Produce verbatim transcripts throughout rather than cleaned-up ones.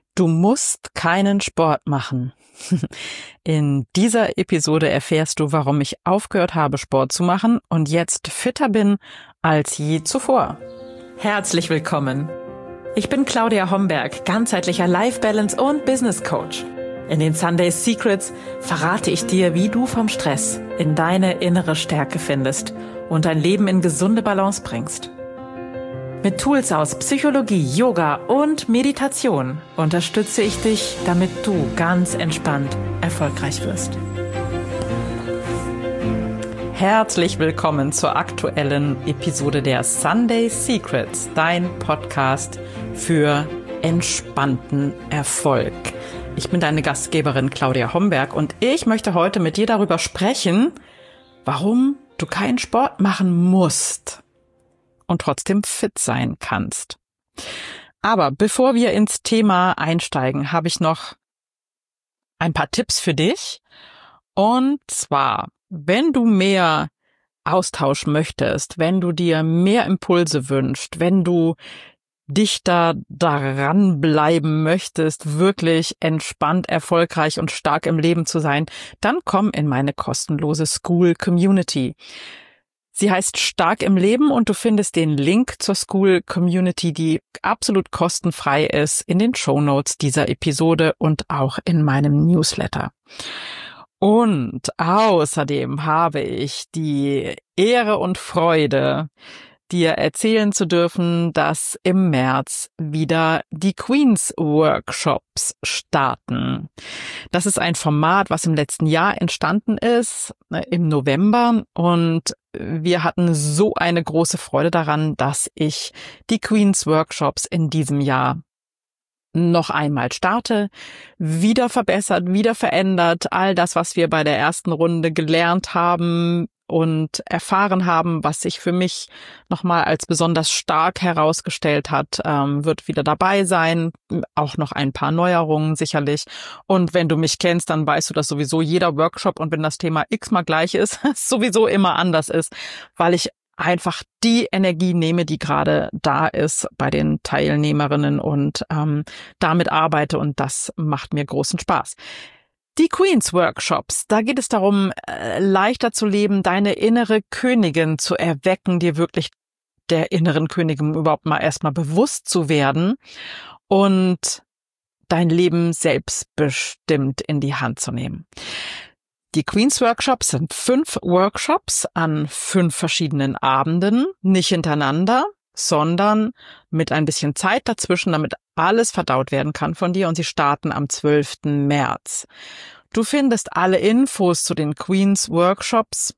Du musst keinen Sport machen. In dieser Episode erfährst du, warum ich aufgehört habe, Sport zu machen und jetzt fitter bin als je zuvor. Herzlich willkommen. Ich bin Claudia Homberg, ganzheitlicher Life Balance und Business Coach. In den Sunday Secrets verrate ich dir, wie du vom Stress in deine innere Stärke findest und dein Leben in gesunde Balance bringst. Mit Tools aus Psychologie, Yoga und Meditation unterstütze ich dich, damit du ganz entspannt erfolgreich wirst. Herzlich willkommen zur aktuellen Episode der Sunday Secrets, dein Podcast für entspannten Erfolg. Ich bin deine Gastgeberin Claudia Homberg und ich möchte heute mit dir darüber sprechen, warum du keinen Sport machen musst und trotzdem fit sein kannst. Aber bevor wir ins Thema einsteigen, habe ich noch ein paar Tipps für dich. Und zwar, wenn du mehr Austausch möchtest, wenn du dir mehr Impulse wünschst, wenn du dichter daran bleiben möchtest, wirklich entspannt, erfolgreich und stark im Leben zu sein, dann komm in meine kostenlose School Community. Sie heißt Stark im Leben und du findest den Link zur School Community, die absolut kostenfrei ist, in den Shownotes dieser Episode und auch in meinem Newsletter. Und außerdem habe ich die Ehre und Freude, dir erzählen zu dürfen, dass im März wieder die Queens Workshops starten. Das ist ein Format, was im letzten Jahr entstanden ist, im November, und wir hatten so eine große Freude daran, dass ich die Queens Workshops in diesem Jahr noch einmal starte, wieder verbessert, wieder verändert, all das, was wir bei der ersten Runde gelernt haben und erfahren haben, was sich für mich nochmal als besonders stark herausgestellt hat, ähm, wird wieder dabei sein. Auch noch ein paar Neuerungen sicherlich. Und wenn du mich kennst, dann weißt du, dass sowieso jeder Workshop, und wenn das Thema x-mal gleich ist, sowieso immer anders ist, weil ich einfach die Energie nehme, die gerade da ist bei den Teilnehmerinnen und ähm, damit arbeite, und das macht mir großen Spaß. Die Queens Workshops, da geht es darum, leichter zu leben, deine innere Königin zu erwecken, dir wirklich der inneren Königin überhaupt mal erstmal bewusst zu werden und dein Leben selbstbestimmt in die Hand zu nehmen. Die Queens Workshops sind fünf Workshops an fünf verschiedenen Abenden, nicht hintereinander, sondern mit ein bisschen Zeit dazwischen, damit alles verdaut werden kann von dir, und sie starten am zwölften März. Du findest alle Infos zu den Queens Workshops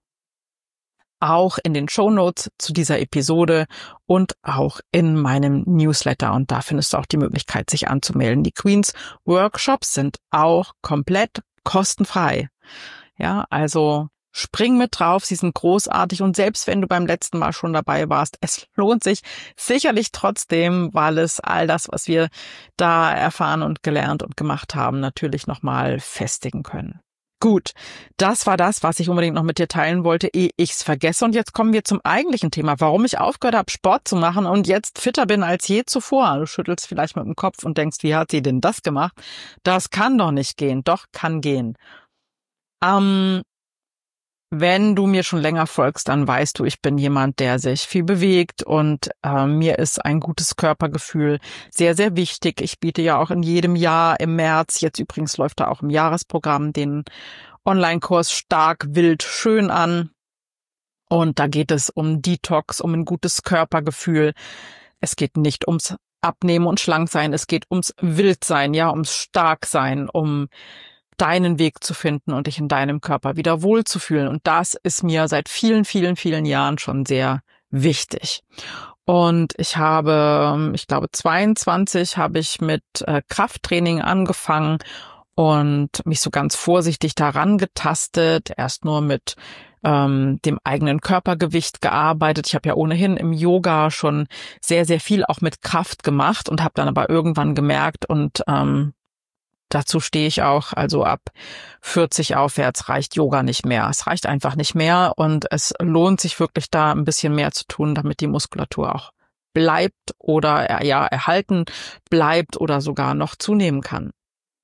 auch in den Shownotes zu dieser Episode und auch in meinem Newsletter, und da findest du auch die Möglichkeit, sich anzumelden. Die Queens Workshops sind auch komplett kostenfrei. Ja, also spring mit drauf, sie sind großartig, und selbst wenn du beim letzten Mal schon dabei warst, es lohnt sich sicherlich trotzdem, weil es all das, was wir da erfahren und gelernt und gemacht haben, natürlich nochmal festigen können. Gut, das war das, was ich unbedingt noch mit dir teilen wollte, ehe ich's vergesse. Und jetzt kommen wir zum eigentlichen Thema, warum ich aufgehört habe, Sport zu machen und jetzt fitter bin als je zuvor. Du schüttelst vielleicht mit dem Kopf und denkst, wie hat sie denn das gemacht? Das kann doch nicht gehen. Doch, kann gehen. Ähm, Wenn du mir schon länger folgst, dann weißt du, ich bin jemand, der sich viel bewegt, und äh, mir ist ein gutes Körpergefühl sehr, sehr wichtig. Ich biete ja auch in jedem Jahr im März, jetzt übrigens läuft da auch im Jahresprogramm, den Online-Kurs Stark, Wild, Schön an. Und da geht es um Detox, um ein gutes Körpergefühl. Es geht nicht ums Abnehmen und Schlanksein, es geht ums Wildsein, ja, ums Starksein, um deinen Weg zu finden und dich in deinem Körper wieder wohlzufühlen. Und das ist mir seit vielen, vielen, vielen Jahren schon sehr wichtig. Und ich habe, ich glaube zweiundzwanzig, habe ich mit äh, Krafttraining angefangen und mich so ganz vorsichtig daran getastet. Erst nur mit ähm, dem eigenen Körpergewicht gearbeitet. Ich habe ja ohnehin im Yoga schon sehr, sehr viel auch mit Kraft gemacht und habe dann aber irgendwann gemerkt, und ähm, dazu stehe ich auch, also ab vierzig aufwärts reicht Yoga nicht mehr. Es reicht einfach nicht mehr, und es lohnt sich wirklich, da ein bisschen mehr zu tun, damit die Muskulatur auch bleibt oder ja erhalten bleibt oder sogar noch zunehmen kann.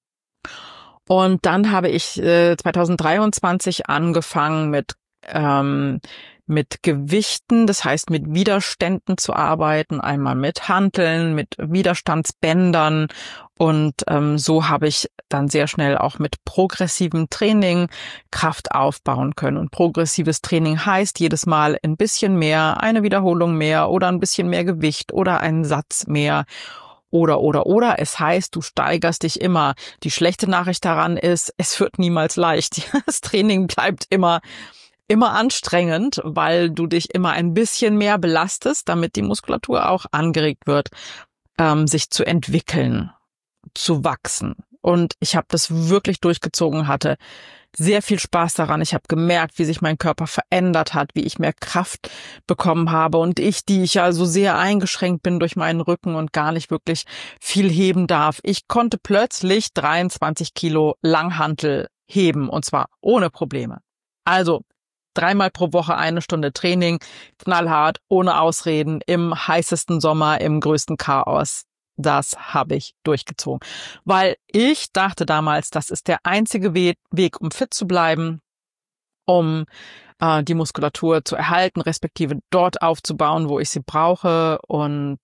Und dann habe ich äh, zwanzig dreiundzwanzig angefangen mit ähm, mit Gewichten, das heißt mit Widerständen zu arbeiten, einmal mit Hanteln, mit Widerstandsbändern und ähm, so habe ich dann sehr schnell auch mit progressivem Training Kraft aufbauen können. Und progressives Training heißt jedes Mal ein bisschen mehr, eine Wiederholung mehr oder ein bisschen mehr Gewicht oder einen Satz mehr. Oder, oder, oder. Es heißt, du steigerst dich immer. Die schlechte Nachricht daran ist, es wird niemals leicht. Das Training bleibt immer, immer anstrengend, weil du dich immer ein bisschen mehr belastest, damit die Muskulatur auch angeregt wird, ähm, sich zu entwickeln, zu wachsen. Und ich habe das wirklich durchgezogen, hatte sehr viel Spaß daran. Ich habe gemerkt, wie sich mein Körper verändert hat, wie ich mehr Kraft bekommen habe und ich, die ich ja so sehr eingeschränkt bin durch meinen Rücken und gar nicht wirklich viel heben darf. Ich konnte plötzlich dreiundzwanzig Kilo Langhantel heben und zwar ohne Probleme. Also dreimal pro Woche eine Stunde Training, knallhart, ohne Ausreden, im heißesten Sommer, im größten Chaos. Das habe ich durchgezogen, weil ich dachte damals, das ist der einzige Weg, um fit zu bleiben, um äh, die Muskulatur zu erhalten, respektive dort aufzubauen, wo ich sie brauche und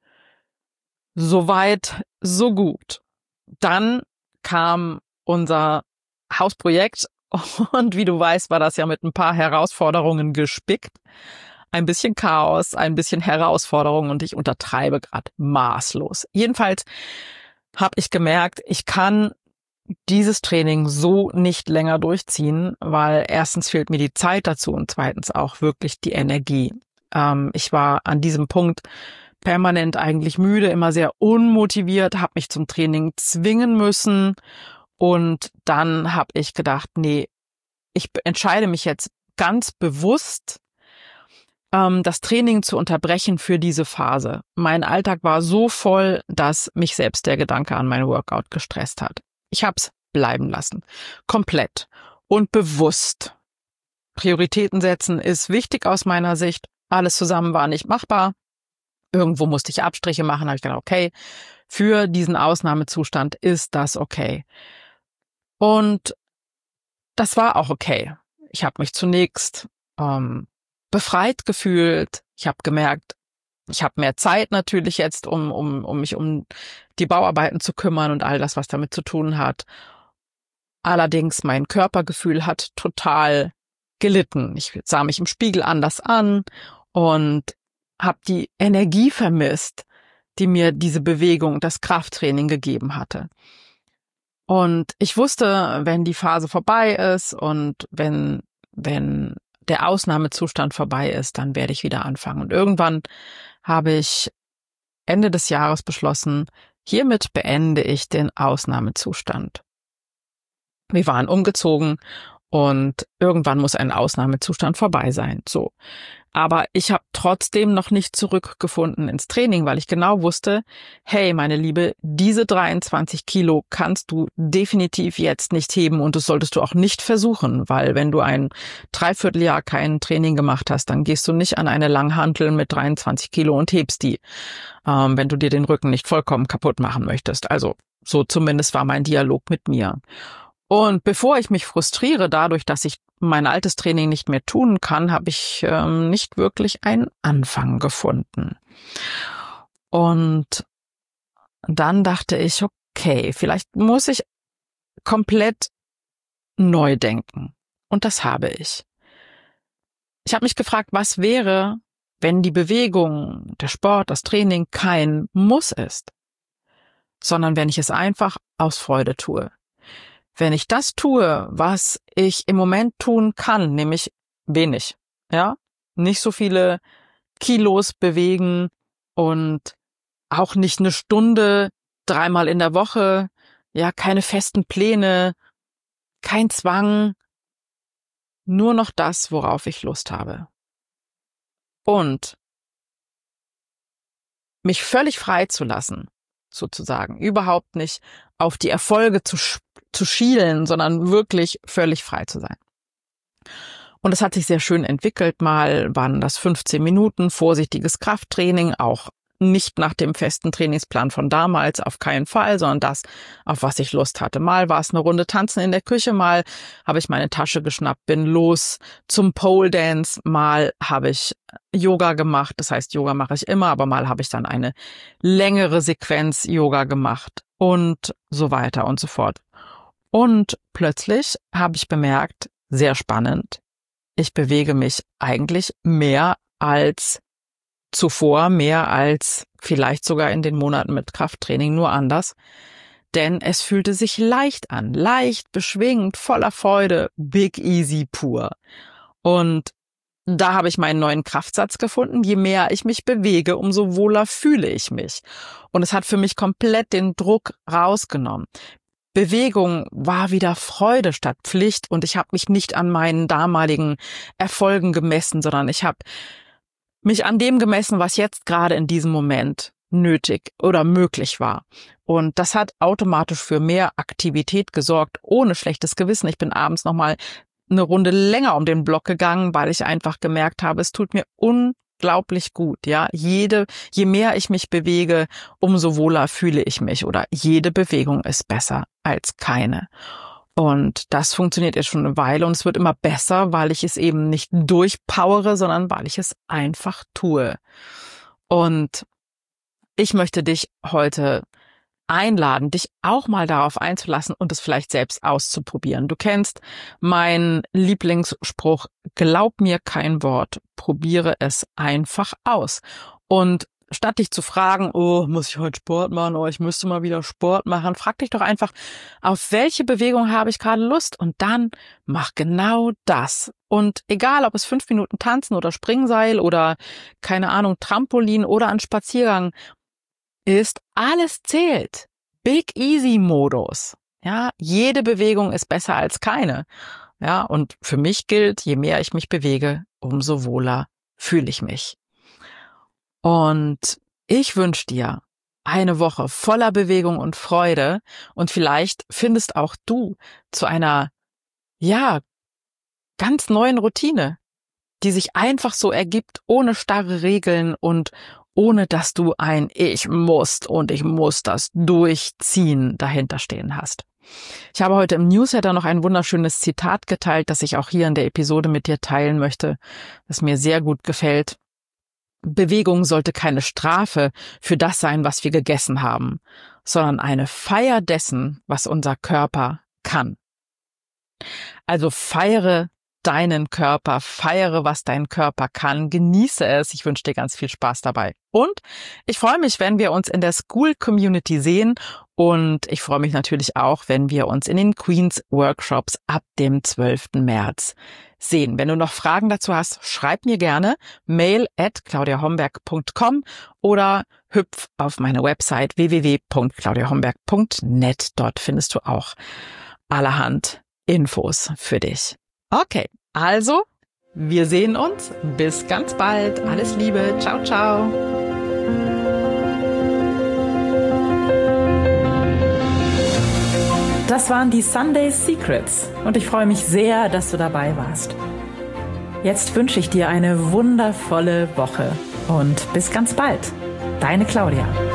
so weit, so gut. Dann kam unser Hausprojekt und wie du weißt, war das ja mit ein paar Herausforderungen gespickt. Ein bisschen Chaos, ein bisschen Herausforderung und ich untertreibe gerade maßlos. Jedenfalls habe ich gemerkt, ich kann dieses Training so nicht länger durchziehen, weil erstens fehlt mir die Zeit dazu und zweitens auch wirklich die Energie. Ähm, ich war an diesem Punkt permanent eigentlich müde, immer sehr unmotiviert, habe mich zum Training zwingen müssen und dann habe ich gedacht, nee, ich entscheide mich jetzt ganz bewusst, das Training zu unterbrechen für diese Phase. Mein Alltag war so voll, dass mich selbst der Gedanke an mein Workout gestresst hat. Ich habe es bleiben lassen. Komplett und bewusst. Prioritäten setzen ist wichtig aus meiner Sicht. Alles zusammen war nicht machbar. Irgendwo musste ich Abstriche machen. Habe ich gedacht, okay, für diesen Ausnahmezustand ist das okay. Und das war auch okay. Ich habe mich zunächst ähm, befreit gefühlt. Ich habe gemerkt, ich habe mehr Zeit natürlich jetzt, um, um, um mich um die Bauarbeiten zu kümmern und all das, was damit zu tun hat. Allerdings mein Körpergefühl hat total gelitten. Ich sah mich im Spiegel anders an und habe die Energie vermisst, die mir diese Bewegung, das Krafttraining gegeben hatte. Und ich wusste, wenn die Phase vorbei ist und wenn, wenn der Ausnahmezustand vorbei ist, dann werde ich wieder anfangen. Und irgendwann habe ich Ende des Jahres beschlossen, hiermit beende ich den Ausnahmezustand. Wir waren umgezogen und irgendwann muss ein Ausnahmezustand vorbei sein. So. Aber ich habe trotzdem noch nicht zurückgefunden ins Training, weil ich genau wusste, hey, meine Liebe, diese dreiundzwanzig Kilo kannst du definitiv jetzt nicht heben und das solltest du auch nicht versuchen, weil wenn du ein Dreivierteljahr kein Training gemacht hast, dann gehst du nicht an eine Langhantel mit dreiundzwanzig Kilo und hebst die, ähm, wenn du dir den Rücken nicht vollkommen kaputt machen möchtest. Also so zumindest war mein Dialog mit mir. Und bevor ich mich frustriere dadurch, dass ich mein altes Training nicht mehr tun kann, habe ich ähm, nicht wirklich einen Anfang gefunden. Und dann dachte ich, okay, vielleicht muss ich komplett neu denken. Und das habe ich. Ich habe mich gefragt, was wäre, wenn die Bewegung, der Sport, das Training kein Muss ist, sondern wenn ich es einfach aus Freude tue. Wenn ich das tue, was ich im Moment tun kann, nämlich wenig, ja, nicht so viele Kilos bewegen und auch nicht eine Stunde dreimal in der Woche, ja, keine festen Pläne, kein Zwang, nur noch das, worauf ich Lust habe. Und mich völlig frei zu lassen, sozusagen, überhaupt nicht auf die Erfolge zu zu schielen, sondern wirklich völlig frei zu sein. Und es hat sich sehr schön entwickelt. Mal waren das fünfzehn Minuten, vorsichtiges Krafttraining, auch nicht nach dem festen Trainingsplan von damals, auf keinen Fall, sondern das, auf was ich Lust hatte. Mal war es eine Runde Tanzen in der Küche, mal habe ich meine Tasche geschnappt, bin los zum Pole Dance, mal habe ich Yoga gemacht. Das heißt, Yoga mache ich immer, aber mal habe ich dann eine längere Sequenz Yoga gemacht und so weiter und so fort. Und plötzlich habe ich bemerkt, sehr spannend, ich bewege mich eigentlich mehr als zuvor, mehr als vielleicht sogar in den Monaten mit Krafttraining, nur anders. Denn es fühlte sich leicht an, leicht, beschwingt, voller Freude, big easy pur. Und da habe ich meinen neuen Kraftsatz gefunden. Je mehr ich mich bewege, umso wohler fühle ich mich. Und es hat für mich komplett den Druck rausgenommen. Bewegung war wieder Freude statt Pflicht und ich habe mich nicht an meinen damaligen Erfolgen gemessen, sondern ich habe mich an dem gemessen, was jetzt gerade in diesem Moment nötig oder möglich war. Und das hat automatisch für mehr Aktivität gesorgt, ohne schlechtes Gewissen. Ich bin abends nochmal eine Runde länger um den Block gegangen, weil ich einfach gemerkt habe, es tut mir unglaublich gut. Ja, jede, je mehr ich mich bewege, umso wohler fühle ich mich oder jede Bewegung ist besser als keine. Und das funktioniert jetzt schon eine Weile und es wird immer besser, weil ich es eben nicht durchpowere, sondern weil ich es einfach tue. Und ich möchte dich heute einladen, dich auch mal darauf einzulassen und es vielleicht selbst auszuprobieren. Du kennst meinen Lieblingsspruch, glaub mir kein Wort, probiere es einfach aus. Und statt dich zu fragen, oh, muss ich heute Sport machen, oh, ich müsste mal wieder Sport machen, frag dich doch einfach, auf welche Bewegung habe ich gerade Lust und dann mach genau das. Und egal, ob es fünf Minuten Tanzen oder Springseil oder, keine Ahnung, Trampolin oder ein Spaziergang ist, alles zählt. Big Easy Modus. Ja, jede Bewegung ist besser als keine. Ja, und für mich gilt, je mehr ich mich bewege, umso wohler fühle ich mich. Und ich wünsche dir eine Woche voller Bewegung und Freude und vielleicht findest auch du zu einer, ja, ganz neuen Routine, die sich einfach so ergibt, ohne starre Regeln und ohne dass du ein Ich muss und ich muss das durchziehen dahinter stehen hast. Ich habe heute im Newsletter noch ein wunderschönes Zitat geteilt, das ich auch hier in der Episode mit dir teilen möchte, das mir sehr gut gefällt. Bewegung sollte keine Strafe für das sein, was wir gegessen haben, sondern eine Feier dessen, was unser Körper kann. Also feiere deinen Körper, feiere, was dein Körper kann, genieße es. Ich wünsche dir ganz viel Spaß dabei. Und ich freue mich, wenn wir uns in der School Community sehen und ich freue mich natürlich auch, wenn wir uns in den Queens Workshops ab dem zwölften März sehen. Wenn du noch Fragen dazu hast, schreib mir gerne mail at claudia homberg punkt com oder hüpf auf meine Website w w w punkt claudia homberg punkt net. Dort findest du auch allerhand Infos für dich. Okay, also, wir sehen uns. Bis ganz bald. Alles Liebe. Ciao, ciao. Das waren die Sunday Secrets und ich freue mich sehr, dass du dabei warst. Jetzt wünsche ich dir eine wundervolle Woche und bis ganz bald. Deine Claudia.